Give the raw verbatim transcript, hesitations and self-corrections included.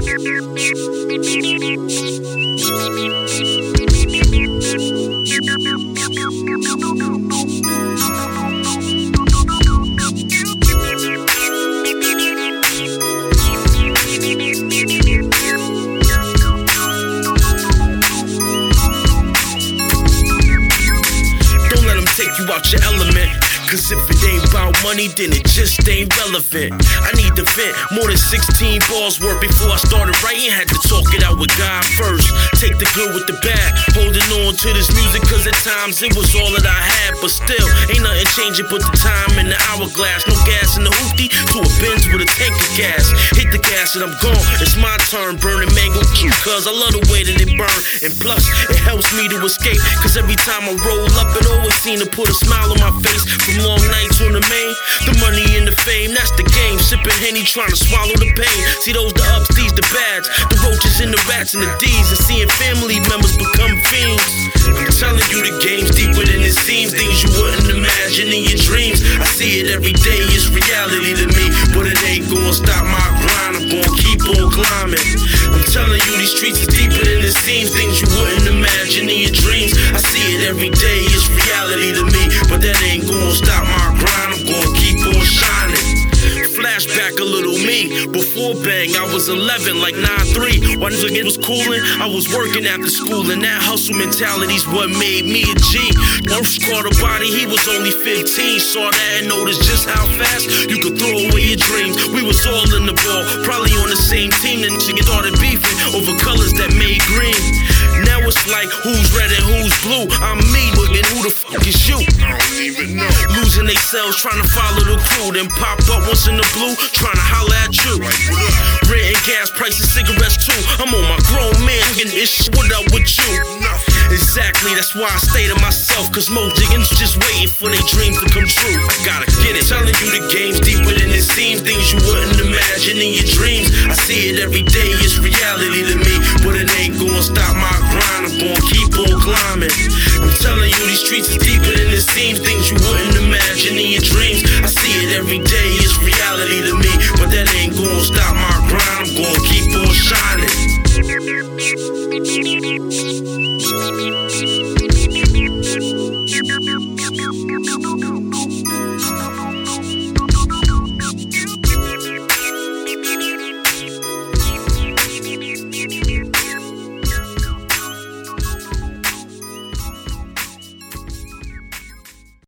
Take you out your element. Cause if it ain't about money, then it just ain't relevant. I need to vent more than sixteen bars worth before I started writing. Had to talk it out with God first. Take the good with the bad. Holding on to this music cause at times it was all that I had. But still, ain't nothing changing but the time in the hourglass. No gas in the hoopty to a Benz with a tank of gas. Hit the gas and I'm gone. It's my turn burning mango cause I love the way that it burn. And plus, it helps me to escape. Cause every time I roll up, it always seem to put a smile on my face. From long nights on the main, the money and the fame, that's the game. Sipping Henny, trying to swallow the pain. See those the ups, these the bads, the roaches and the rats and the D's, and seeing family members become fiends. I'm telling you, the game's deeper than it seems. Things you wouldn't imagine in your dreams. I see it every day, it's reality to me. But it ain't gonna stop my grind, I'm gonna keep on climbing. I'm telling you, these streets is deeper than it seems. Things you wouldn't imagine in your dreams. I see it every day, it's reality to me. But that ain't gonna stop my grind, I'm gonna keep on shining. Flashback a little me. Before Bang, I was eleven, like nine three. When it was coolin', I was working after school. And that hustle mentality's what made me a G. First caught a body, he was only fifteen. Saw that and noticed just how fast you could throw away your dreams. We was all in the ball, probably on the same team. Then she started beefing over colors that made green. Now it's like, who's red and who's blue? I'm me, but then who the fuck is you? I don't even know. Losing they selves, trying to follow the crew. Then pop up once in the blue, trying to holler at you. Like, what up? Rent and gas prices, cigarettes too. I'm on my grown man, getting this shit. What up with you? Nothing. Exactly, that's why I stay to myself. Cause most jiggins just waiting for their dreams to come true. I gotta get it. Telling you the game's deeper than it seems. Things you wouldn't imagine in your dreams. I see it every day, it's reality to me. But it ain't gonna stop my grind, I'm gonna keep on climbing. I'm telling you, these streets is deeper than it seems. Things you wouldn't imagine in your dreams. I see it every day,